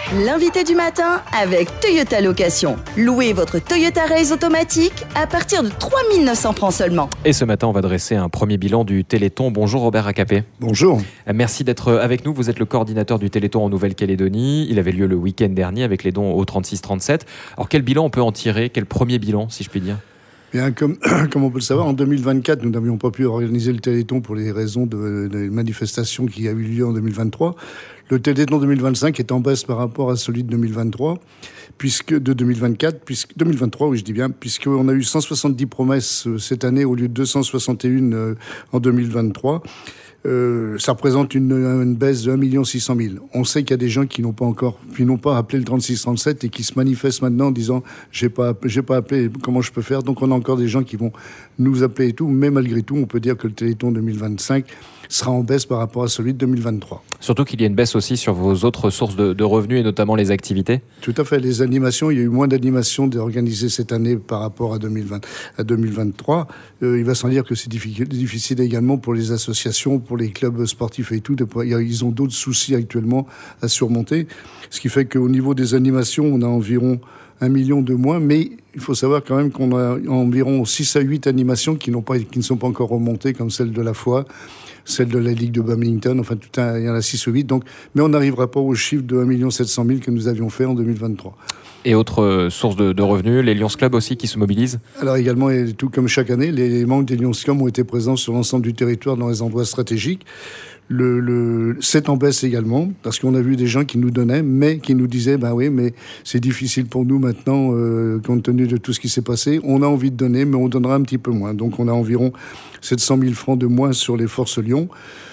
L'invité du matin avec Toyota Location. Louez votre Toyota Race automatique à partir de 3 900 francs seulement. Et ce matin, on va dresser un premier bilan du Téléthon. Bonjour Robert Racapé. Bonjour. Merci d'être avec nous. Vous êtes le coordinateur du Téléthon en Nouvelle-Calédonie. Il avait lieu le week-end dernier avec les dons au 36-37. Alors quel bilan on peut en tirer? Quel premier bilan, si je puis dire? Bien, comme on peut le savoir, en 2024, nous n'avions pas pu organiser le Téléthon pour les raisons de manifestations qui a eu lieu en 2023. Le Téléthon 2025 est en baisse par rapport à celui de 2023, de 2023, oui, je dis bien, puisqu'on a eu 170 promesses cette année au lieu de 261 en 2023. Ça représente une baisse de 1 600 000. On sait qu'il y a des gens qui n'ont pas appelé le 36-37 et qui se manifestent maintenant en disant j'ai pas appelé, comment je peux faire? Donc on a encore des gens qui vont nous appeler et tout, mais malgré tout, on peut dire que le Téléthon 2025 sera en baisse par rapport à celui de 2023. Surtout qu'il y a une baisse aussi sur vos autres sources de revenus et notamment les activités. Tout à fait. Les animations, il y a eu moins d'animations organisées cette année par rapport à 2023. Il va sans dire que c'est difficile également pour les associations, pour les clubs sportifs et tout. Ils ont d'autres soucis actuellement à surmonter. Ce qui fait qu'au niveau des animations, on a environ 1 million de moins, mais il faut savoir quand même qu'on a environ 6 à 8 animations qui ne sont pas encore remontées, comme celle de la foi, celle de la Ligue de badminton, enfin il y en a 6 ou 8, donc, mais on n'arrivera pas au chiffre de 1 700 000 que nous avions fait en 2023. Et autre source de revenus, les Lions Club aussi qui se mobilisent? Alors également, et tout comme chaque année, les membres des Lions Club ont été présents sur l'ensemble du territoire dans les endroits stratégiques. C'est en baisse également, parce qu'on a vu des gens qui nous donnaient, mais qui nous disaient, ben oui, mais c'est difficile pour nous maintenant, compte tenu de tout ce qui s'est passé. On a envie de donner, mais on donnera un petit peu moins. Donc on a environ 700 000 francs de moins sur les Forces Lyon,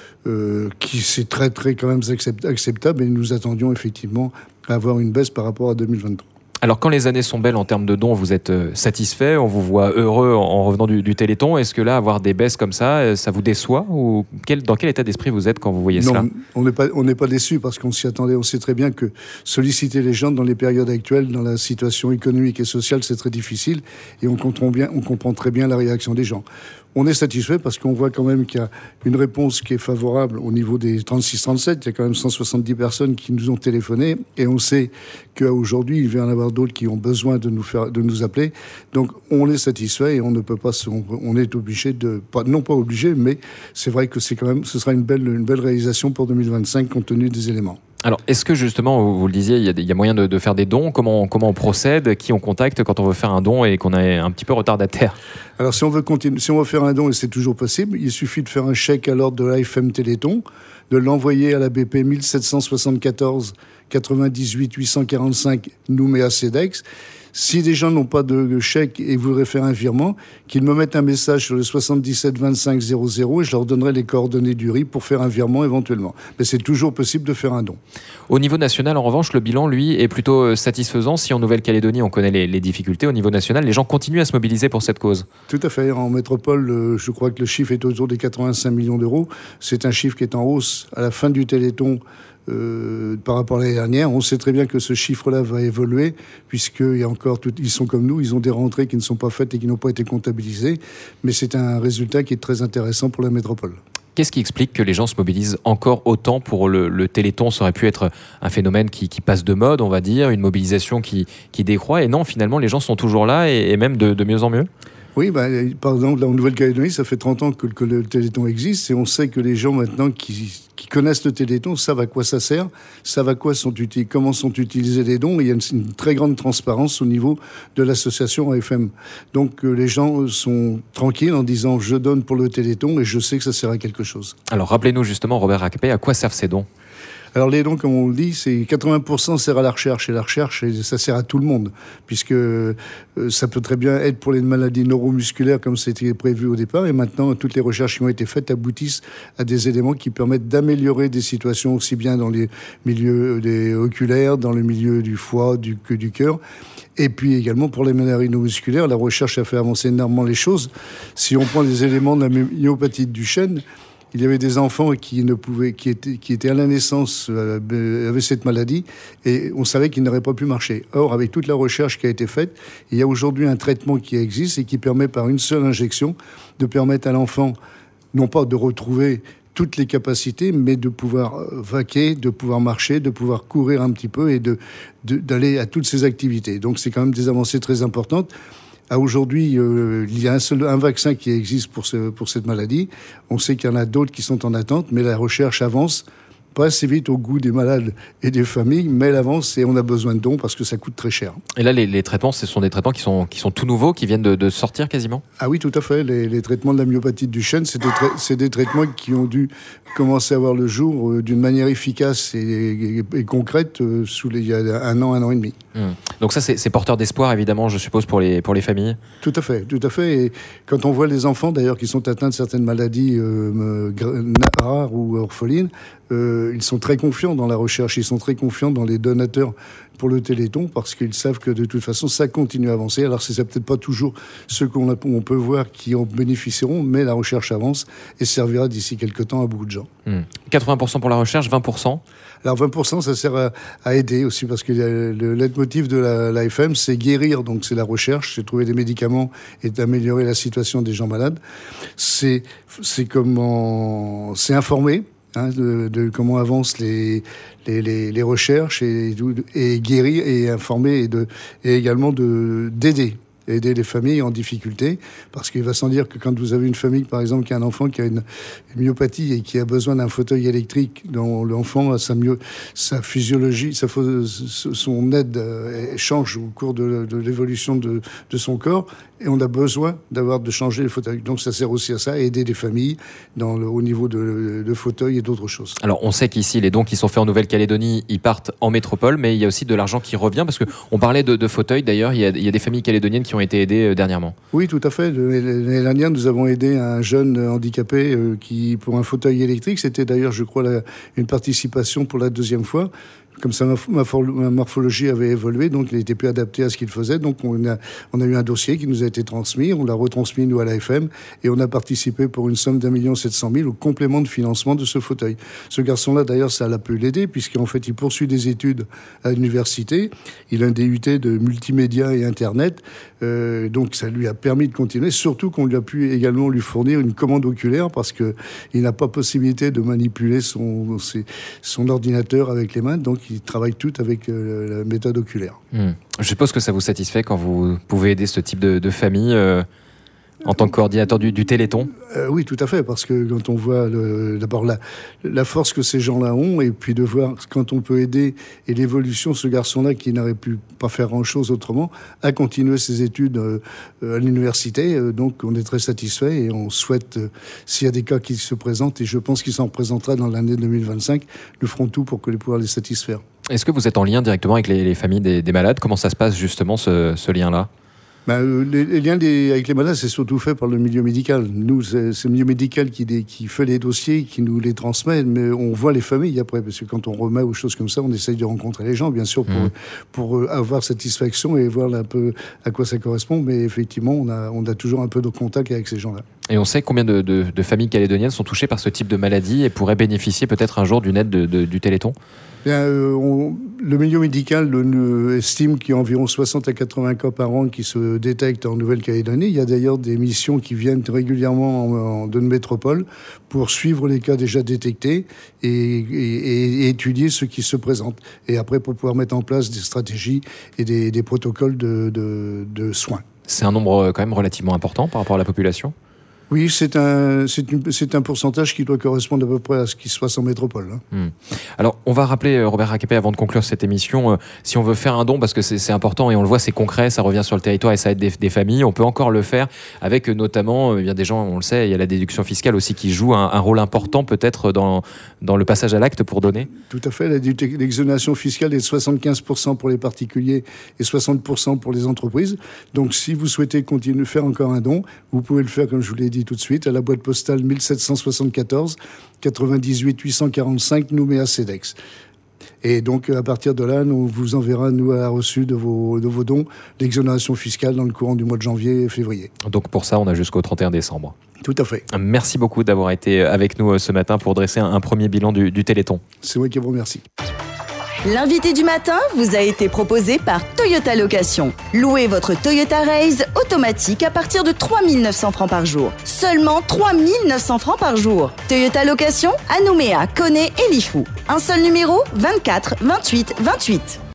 qui c'est très, très quand même acceptable, et nous attendions effectivement à avoir une baisse par rapport à 2023. Alors quand les années sont belles en termes de dons, vous êtes satisfait, on vous voit heureux en revenant du Téléthon. Est-ce que là, avoir des baisses comme ça vous déçoit? Ou dans quel état d'esprit vous êtes quand vous voyez cela? Non, on n'est pas déçus parce qu'on s'y attendait. On sait très bien que solliciter les gens dans les périodes actuelles, dans la situation économique et sociale, c'est très difficile. Et on comprend très bien la réaction des gens. On est satisfait parce qu'on voit quand même qu'il y a une réponse qui est favorable au niveau des 36-37. Il y a quand même 170 personnes qui nous ont téléphoné et on sait qu'aujourd'hui, il va y en avoir d'autres qui ont besoin de nous appeler. Donc, on est satisfait et on ne peut pas, on est obligé non pas obligé, mais c'est vrai que ce sera une belle réalisation pour 2025 compte tenu des éléments. Alors, est-ce que justement, vous le disiez, il y a moyen de faire des dons? Comment on procède? Qui on contacte quand on veut faire un don et qu'on est un petit peu retardataire? Alors, si on veut faire un don, et c'est toujours possible, il suffit de faire un chèque à l'ordre de l'AFM Téléthon, de l'envoyer à la BP 1774 98 845 Nouméa CEDEX. Si des gens n'ont pas de chèque et voudraient faire un virement, qu'ils me mettent un message sur le 77 25 00 et je leur donnerai les coordonnées du RIB pour faire un virement éventuellement. Mais c'est toujours possible de faire un don. Au niveau national, en revanche, le bilan, lui, est plutôt satisfaisant. Si en Nouvelle-Calédonie, on connaît les difficultés, au niveau national, les gens continuent à se mobiliser pour cette cause. Tout à fait. En métropole, je crois que le chiffre est autour des 85 millions d'euros. C'est un chiffre qui est en hausse à la fin du Téléthon. Par rapport à l'année dernière, on sait très bien que ce chiffre-là va évoluer puisqu'il y a encore ils sont comme nous, ils ont des rentrées qui ne sont pas faites et qui n'ont pas été comptabilisées, mais c'est un résultat qui est très intéressant pour la métropole. Qu'est-ce qui explique que les gens se mobilisent encore autant pour le Téléthon? Ça aurait pu être un phénomène qui passe de mode, on va dire, une mobilisation qui décroît, et non, finalement, les gens sont toujours là et même de mieux en mieux? Oui, par exemple, en Nouvelle-Calédonie, ça fait 30 ans que le Téléthon existe et on sait que les gens maintenant qui connaissent le Téléthon savent à quoi ça sert, savent à quoi comment sont utilisés les dons. Et il y a une très grande transparence au niveau de l'association AFM. Donc les gens sont tranquilles en disant « je donne pour le Téléthon et je sais que ça sert à quelque chose ». Alors rappelez-nous justement, Robert Racapé, à quoi servent ces dons? Alors les dons, comme on le dit, c'est 80% sert à la recherche. Et la recherche, ça sert à tout le monde, puisque ça peut très bien être pour les maladies neuromusculaires, comme c'était prévu au départ. Et maintenant, toutes les recherches qui ont été faites aboutissent à des éléments qui permettent d'améliorer des situations aussi bien dans les milieux oculaires, dans le milieu du foie, que du cœur. Et puis également pour les maladies neuromusculaires, la recherche a fait avancer énormément les choses. Si on prend les éléments de la myopathe du chêne, il y avait des enfants qui étaient à la naissance avaient cette maladie et on savait qu'ils n'auraient pas pu marcher. Or, avec toute la recherche qui a été faite, il y a aujourd'hui un traitement qui existe et qui permet par une seule injection de permettre à l'enfant non pas de retrouver toutes les capacités, mais de pouvoir vaquer, de pouvoir marcher, de pouvoir courir un petit peu et d'aller à toutes ces activités. Donc c'est quand même des avancées très importantes. À aujourd'hui, il y a un vaccin qui existe pour cette maladie. On sait qu'il y en a d'autres qui sont en attente, mais la recherche avance. Pas assez vite au goût des malades et des familles, mais elle avance et on a besoin de dons parce que ça coûte très cher. Et là, les traitements, ce sont des traitements qui sont tout nouveaux, qui viennent de sortir quasiment ? Ah oui, tout à fait. Les traitements de la myopathe du chêne, c'est des traitements qui ont dû commencer à voir le jour d'une manière efficace et concrète il y a un an et demi. Donc ça, c'est porteur d'espoir, évidemment, je suppose, pour les familles. Tout à fait. Et quand on voit les enfants, d'ailleurs, qui sont atteints de certaines maladies rares ou orphelines, ils sont très confiants dans la recherche, ils sont très confiants dans les donateurs pour le Téléthon, parce qu'ils savent que de toute façon, ça continue à avancer. Alors, c'est peut-être pas toujours ceux qu'on peut voir qui en bénéficieront, mais la recherche avance et servira d'ici quelques temps à beaucoup de gens. 80% pour la recherche, 20%. Alors 20%, ça sert à aider aussi, parce que le leitmotiv de l'AFM, c'est guérir, donc c'est la recherche, c'est trouver des médicaments et d'améliorer la situation des gens malades. C'est informer de comment avancent les recherches et guérir et informer et également d'aider les familles en difficulté, parce qu'il va sans dire que quand vous avez une famille, par exemple, qui a un enfant qui a une myopathie et qui a besoin d'un fauteuil électrique, dont l'enfant a sa physiologie, son aide change au cours de l'évolution de son corps, et on a besoin de changer les fauteuils. Donc ça sert aussi à ça, à aider les familles au niveau de fauteuils et d'autres choses. Alors on sait qu'ici, les dons qui sont faits en Nouvelle-Calédonie, ils partent en métropole, mais il y a aussi de l'argent qui revient, parce qu'on parlait de fauteuils, d'ailleurs, il y a des familles calédoniennes qui ont été aidées dernièrement. Oui, tout à fait. L'année dernière, nous avons aidé un jeune handicapé pour un fauteuil électrique. C'était d'ailleurs, je crois, une participation pour la deuxième fois. Comme ça, ma morphologie avait évolué, donc il était plus adapté à ce qu'il faisait. Donc on a eu un dossier qui nous a été transmis, on l'a retransmis nous à l'AFM, et on a participé pour une somme d'1 700 000 au complément de financement de ce fauteuil. Ce garçon-là, d'ailleurs, ça l'a pu l'aider, puisqu'en fait, il poursuit des études à l'université. Il a un DUT de multimédia et Internet, donc ça lui a permis de continuer, surtout qu'on lui a pu également lui fournir une commande oculaire, parce qu'il n'a pas possibilité de manipuler son ordinateur avec les mains, donc il travaille tout avec la méthode oculaire. Je suppose que ça vous satisfait quand vous pouvez aider ce type de famille en tant que coordinateur du Téléthon. Oui, tout à fait, parce que quand on voit d'abord la force que ces gens-là ont, et puis de voir quand on peut aider, et l'évolution, ce garçon-là qui n'aurait pu pas faire grand-chose autrement, a continué ses études à l'université, donc on est très satisfait et on souhaite, s'il y a des cas qui se présentent, et je pense qu'il s'en représentera dans l'année 2025, nous ferons tout pour pouvoir les satisfaire. Est-ce que vous êtes en lien directement avec les familles des malades ? Comment ça se passe justement ce lien-là ? Les liens avec les malades, c'est surtout fait par le milieu médical. Nous, c'est le milieu médical qui fait les dossiers, qui nous les transmet, mais on voit les familles après, parce que quand on remet aux choses comme ça, on essaye de rencontrer les gens, bien sûr, pour avoir satisfaction et voir un peu à quoi ça correspond, mais effectivement, on a toujours un peu de contact avec ces gens-là. Et on sait combien de familles calédoniennes sont touchées par ce type de maladie et pourraient bénéficier peut-être un jour d'une aide du Téléthon ? Le milieu médical estime qu'il y a environ 60 à 80 cas par an qui se détectent en Nouvelle-Calédonie. Il y a d'ailleurs des missions qui viennent régulièrement de métropole pour suivre les cas déjà détectés et étudier ceux qui se présentent. Et après, pour pouvoir mettre en place des stratégies et des protocoles de soins. C'est un nombre quand même relativement important par rapport à la population ? Oui, c'est un pourcentage qui doit correspondre à peu près à ce qui se passe en métropole. Alors, on va rappeler, Robert Rakepé, avant de conclure cette émission, si on veut faire un don, parce que c'est important et on le voit, c'est concret, ça revient sur le territoire et ça aide des familles, on peut encore le faire avec notamment, des gens, on le sait, il y a la déduction fiscale aussi qui joue un rôle important peut-être dans le passage à l'acte pour donner. Tout à fait, l'exonération fiscale est de 75% pour les particuliers et 60% pour les entreprises. Donc, si vous souhaitez continuer de faire encore un don, vous pouvez le faire, comme je vous l'ai dit tout de suite, à la boîte postale 1774 98 845 Nouméa Cedex. Et donc, à partir de là, on vous enverra, nous, à la reçue de vos dons, l'exonération fiscale dans le courant du mois de janvier et février. Donc, pour ça, on a jusqu'au 31 décembre. Tout à fait. Merci beaucoup d'avoir été avec nous ce matin pour dresser un premier bilan du Téléthon. C'est moi qui vous remercie. L'invité du matin vous a été proposé par Toyota Location. Louez votre Toyota Raze automatique à partir de 3 900 francs par jour. Seulement 3 900 francs par jour. Toyota Location à Nouméa, Koné et Lifou. Un seul numéro, 24 28 28.